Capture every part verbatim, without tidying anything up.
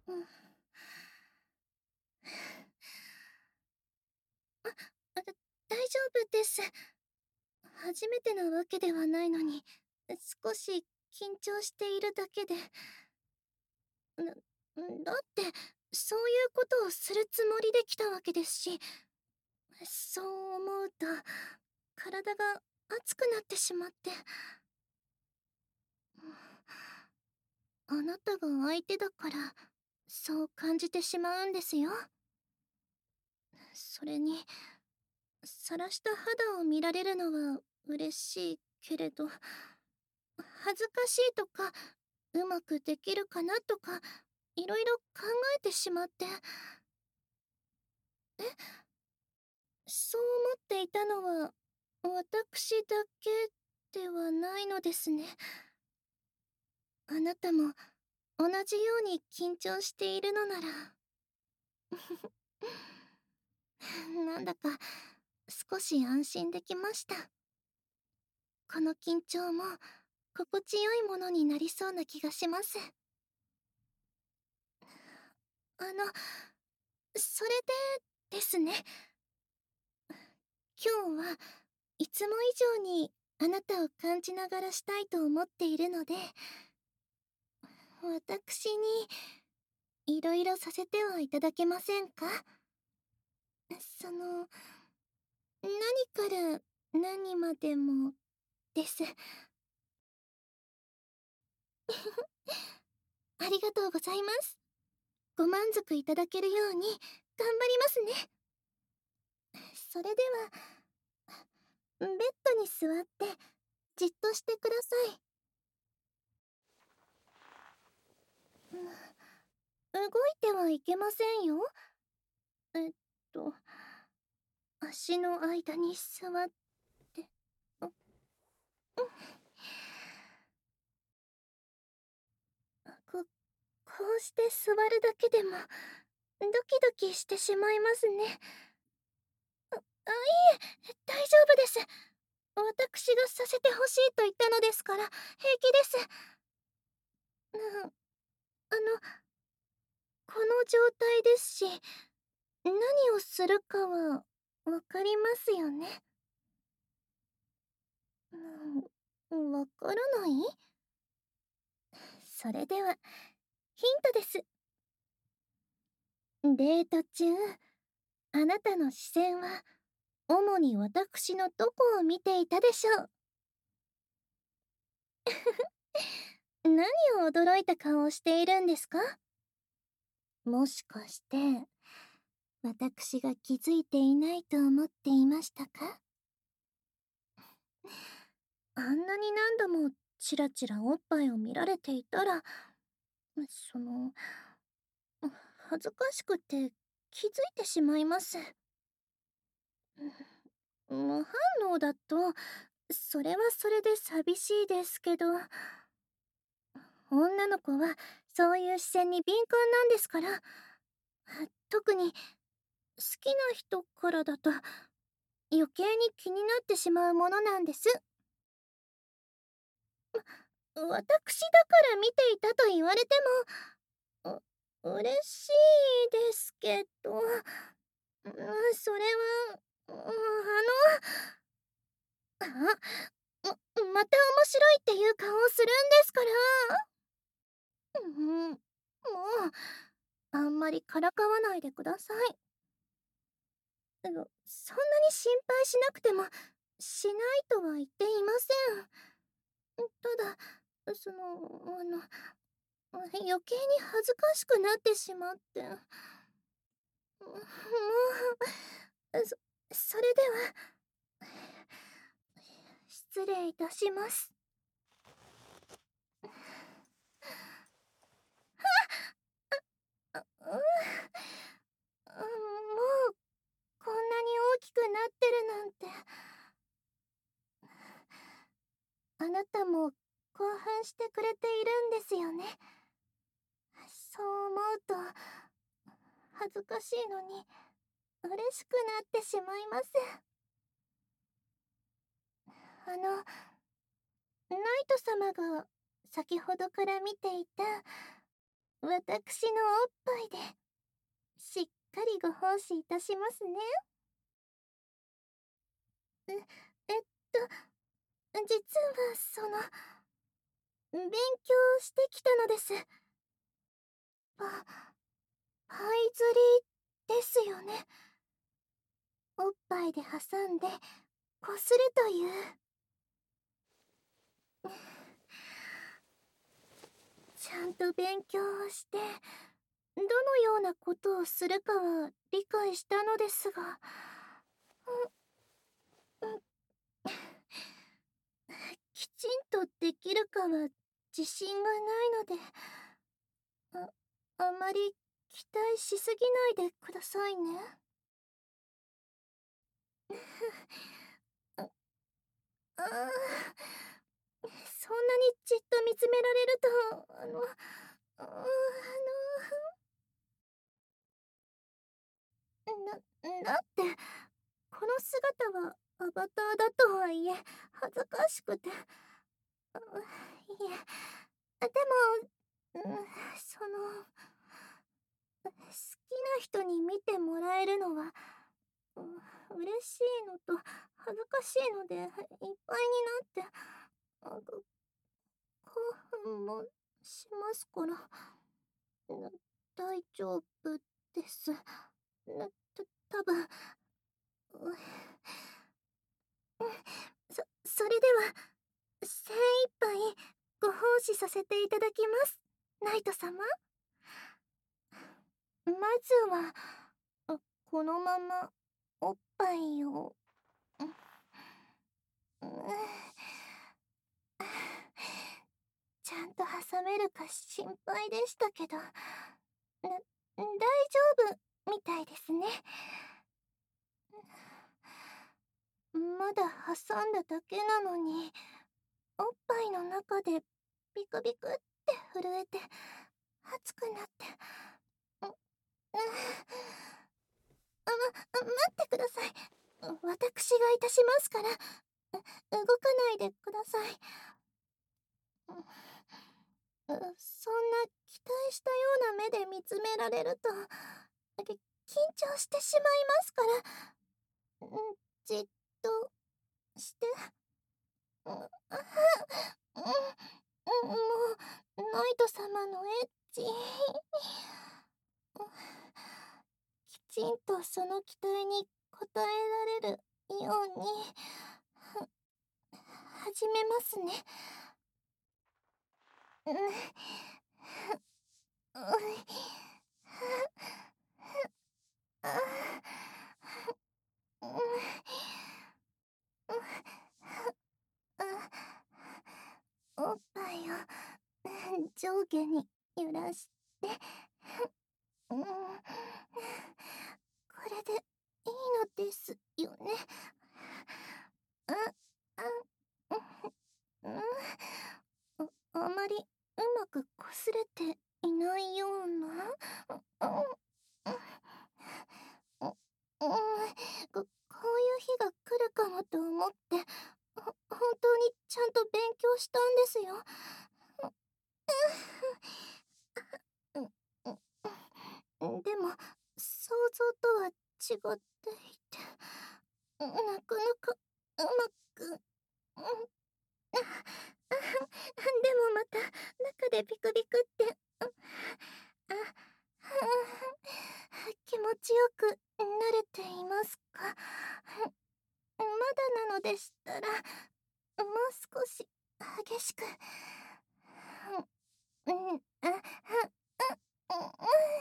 うん。あ、あ、大丈夫です。初めてなわけではないのに、少し緊張しているだけで。な、だって、そういうことをするつもりで来たわけですし、そう思うと、体が熱くなってしまって。あなたが相手だから、そう感じてしまうんですよ。それに、晒した肌を見られるのは嬉しいけれど、恥ずかしいとか、うまくできるかなとか、いろいろ考えてしまって。え、そう思っていたのは、私だけではないのですね。あなたも同じように緊張しているのなら。なんだか少し安心できました。この緊張も心地よいものになりそうな気がします。あの、それでですね、今日はいつも以上にあなたを感じながらしたいと思っているので、私にいろいろさせてはいただけませんか？その、何から何までもです。ありがとうございます。ご満足いただけるように頑張りますね。それでは、ベッドに座ってじっとしてください。うん、動いてはいけませんよ。えっと、足の間に座って、あ、うん、こ、こうして座るだけでもドキドキしてしまいますね。あ、あ、いえ、大丈夫です。私がさせてほしいと言ったのですから、平気です。うん、あの、この状態ですし、何をするかはわかりますよね。うん、わからない？それでは、ヒントです。デート中、あなたの視線は、主に私のどこを見ていたでしょう？何を驚いた顔をしているんですか？もしかして、私が気づいていないと思っていましたか？あんなに何度もチラチラおっぱいを見られていたら、その、恥ずかしくて気づいてしまいます。無反応だと、それはそれで寂しいですけど、女の子はそういう視線に敏感なんですから、特に好きな人からだと余計に気になってしまうものなんです。私だから見ていたと言われても、う、嬉しいですけど、うん、それは、うん、あの、あ、ま、また面白いっていう顔をするんですから。うん、もう、あんまりからかわないでください。あの、そんなに心配しなくても、しないとは言っていません。ただ、その、あの、余計に恥ずかしくなってしまって。もう、そ、それでは、失礼いたします。あ、う、うん、もう、こんなに大きくなってるなんて。あなたも興奮してくれているんですよね。そう思うと、恥ずかしいのに、嬉しくなってしまいます。あの、ナイト様が先ほどから見ていた私のおっぱいでしっかりご奉仕いたしますね。え、えっと、実はその、勉強してきたのです。パ、パイ釣りですよね。おっぱいで挟んでこするという。ちゃんと勉強をしてどのようなことをするかは理解したのですが、うん、うん、きちんとできるかは自信がないので、あ、あまり期待しすぎないでくださいね。ああ、そんなにじっと見つめられると、あの、あの、な、だって、この姿はアバターだとはいえ、恥ずかしくて。あ、いえ、でも、うん、その、好きな人に見てもらえるのは、うん、嬉しいのと恥ずかしいのでいっぱいになって、あ、ご興奮もしますから、な大丈夫です。な、た、多分、う、そ、それでは、精一杯ご奉仕させていただきます、ナイト様。まずは、あ、このままおっぱいを、うん、うん、ちゃんと挟めるか心配でしたけど、な、大丈夫みたいですね。まだ挟んだだけなのに、おっぱいの中でビクビクって震えて熱くなって、う、う、あ、ま、待ってください。私がいたしますから、動かないでください。そんな期待したような目で見つめられると、き緊張してしまいますから、うん、じっとして、うん、あ、うん、うん、もう、ナイト様のエッチ。きちんとその期待に応えられるように、始めますね。うん、うん、あ、うん、あ、おっぱいを上下に揺らして、うん、これでいいのですよね。あ、あ、うん、あ、あまりうまくこすれていないような。うん、うん、うん、こ、こういう日が来るかもと思って、ほ、本当にちゃんと勉強したんですよ。うん、うん、でも、想像とは違っていて、なかなかうまく、うん、あ、あ、でもまた中でビクビクって、うん、あ、気持ちよく慣れていますか？まだなのでしたら、もう少し激しく。うん、うん、あ、は、あ、うん、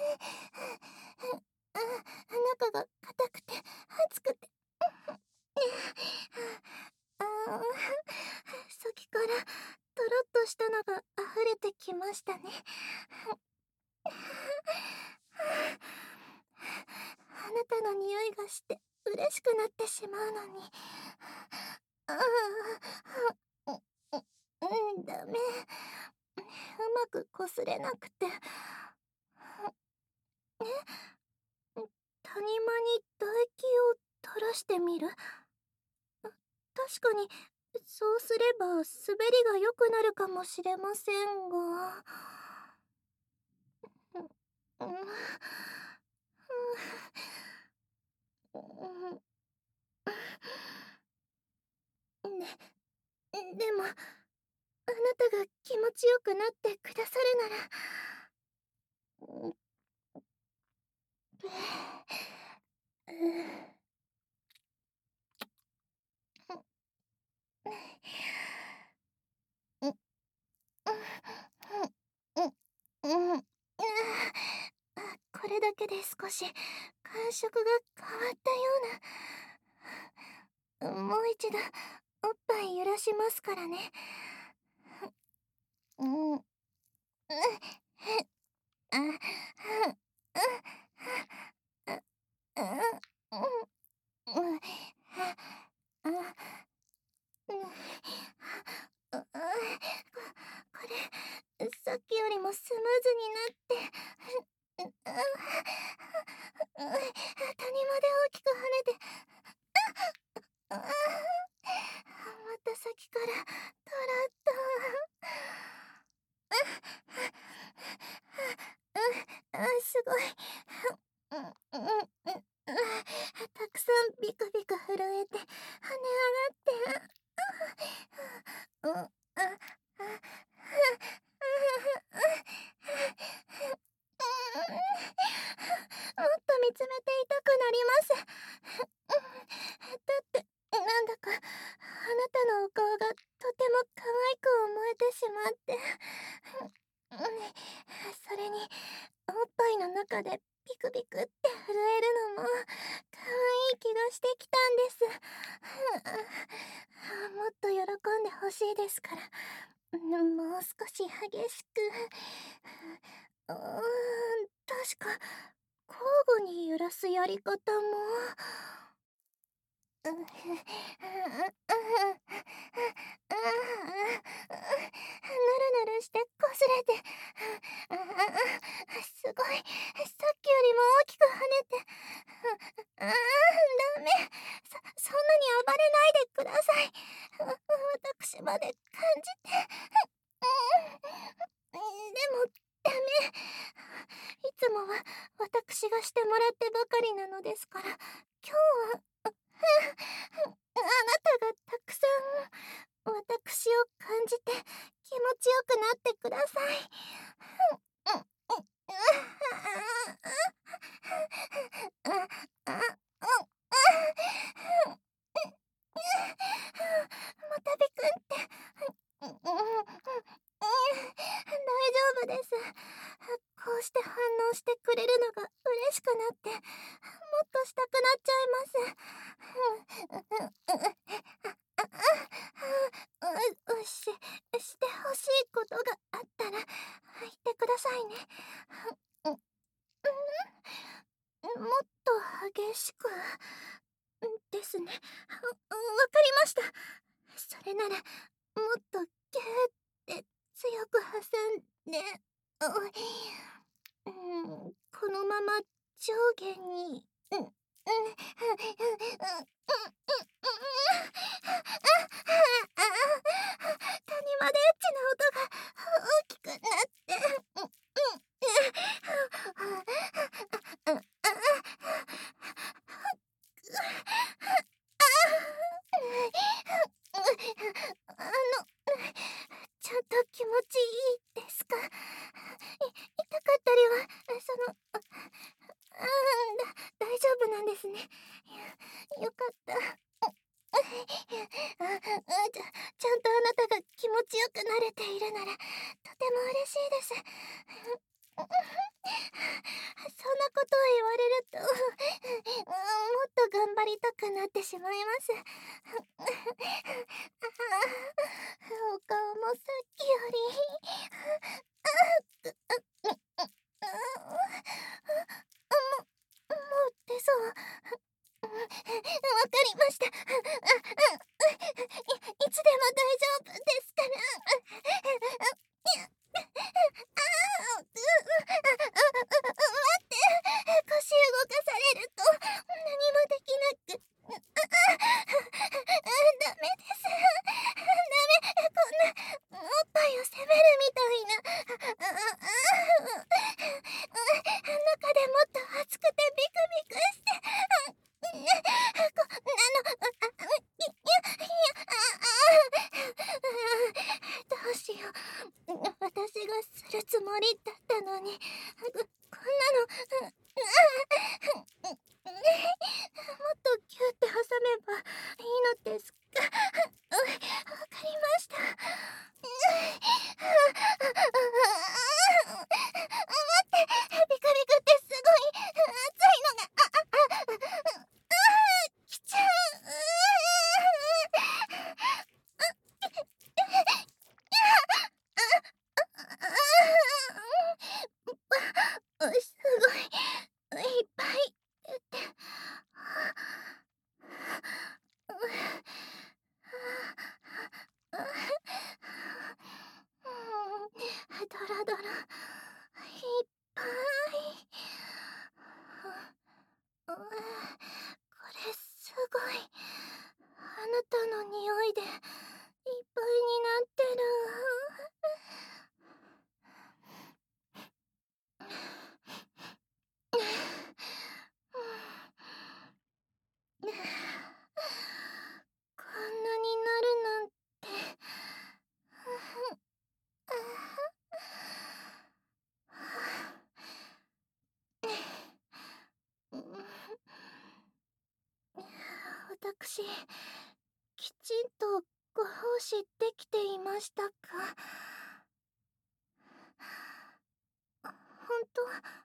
あ、中が硬くて熱くて、ああ、さっきからとろっとしたのが溢れてきましたね。あなたの匂いがして嬉しくなってしまうのに。ああ、う、うん、ダメ。うまくこすれなくて。え、谷間に唾液を垂らしてみる？確かに、そうすれば滑りが良くなるかもしれませんが。 ちよくなってくださるなら。うんうんうんうん、これだけで少し感触が変わったような。もう一度おっぱい揺らしますからね。うん、うん、あ、うん、うん、うん、あ、うん、ここれさっきよりもスムーズになって、あ、谷まで大きく跳ねて、あ、また先からトラッと、あ、すごい、うんうんうん、たくさんビクビク震えて跳ね上がって、うん、あ、あ、もっと見つめていたくなります。だってなんだかあなたのお顔がとても可愛く思えてしまって、それにおっぱいの中でピクピクって震えるのも可愛い気がしてきたんです。もっと喜んでほしいですから、もう少し激しく。うーん、確か交互に揺らすやり方も。ぬるぬるしてこすれて、すごい、さっきよりも大きく跳ねて、ああ、ダメ、そ、そんなに暴れないでください。私まで感じて、でもダメ、いつもは私がしてもらってばかりなのですから、今日はあなたがたくさん私を感じて気持ちよくなってください。またびくんって、大丈夫です。こうして反応してくれるのが嬉しくなって、もっとしたくなっちゃいます。し、してほしいことがあったら言ってくださいね。もっと激しくですね。わかりました。それならもっとギューって強く挟んで、うん、このまま上下に、うん、うん、うん、うん、うん、谷までエッチな音が大きくなって、うん、うん、うん、あの、ちゃんと気持ちいいですか？い、痛かったりは、その、あ、あだ、大丈夫なんですね。よかった。あ、ちゃ、ちゃんとあなたが気持ちよくなれているなら、とても嬉しいです。そんなことを言われると、もっと頑張りたくなってしまいます。お顔もさっきより、もう出そう。わかりました。い、いつでも大丈夫ですから。待って、腰動かされると何もできなく、ダメです。ダメ、こんなおっぱいを責めるみたいな。 だったのに、ここんなの、ううもっとギュって挟めばいいのですか？わかりました。待って、ビカビカってすごい熱いのが、あ、あ、あ、来ちゃう。すごいいっぱい出て、ドロドロいっぱい。これすごい。あなたの匂いでいっぱいになってる。こんなになるなんて。私、きちんとご奉仕できていましたか？ほんと、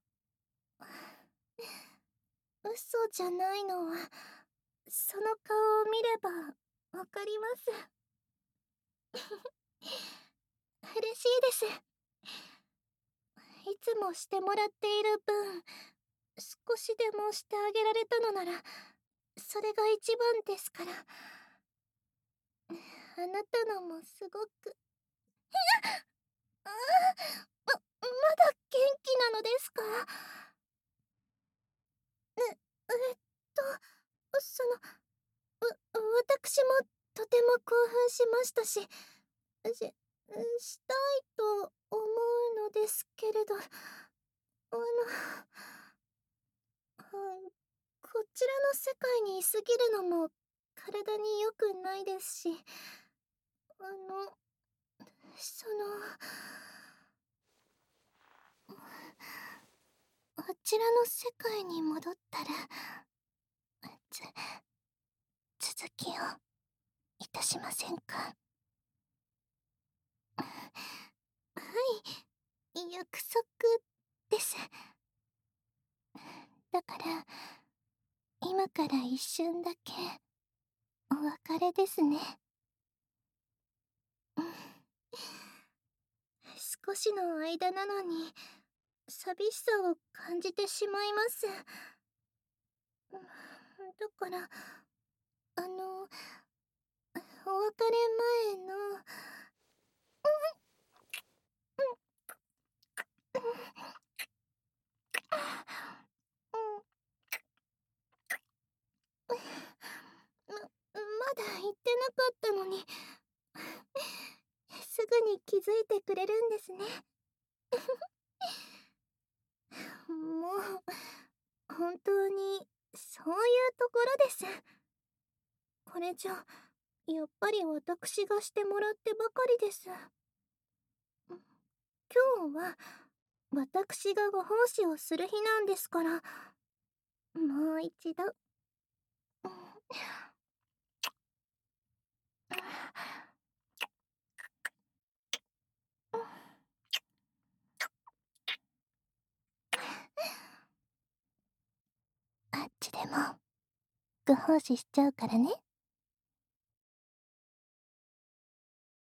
嘘じゃないのは、その顔を見ればわかります。嬉しいです。いつもしてもらっている分、少しでもしてあげられたのなら、それが一番ですから。あなたのもすごく。ああ、ま、まだ元気なのですか？え、えっと、その、わ、私もとても興奮しましたし、し、したいと思うのですけれど、あの、うん、こちらの世界にいすぎるのも体に良くないですし、あの、その、あちらの世界に戻ったら、つ、続きをいたしませんか？はい、約束です。だから、今から一瞬だけ、お別れですね。少しの間なのに、寂しさを感じてしまいます。だから、あの、お別れ前の、ま、まだ言ってなかったのに、すぐに気づいてくれるんですね。もう、本当に、そういうところです。これじゃ、やっぱり私がしてもらってばかりです。今日は、私がご奉仕をする日なんですから、もう一度。あっちでも、ご奉仕しちゃうからね。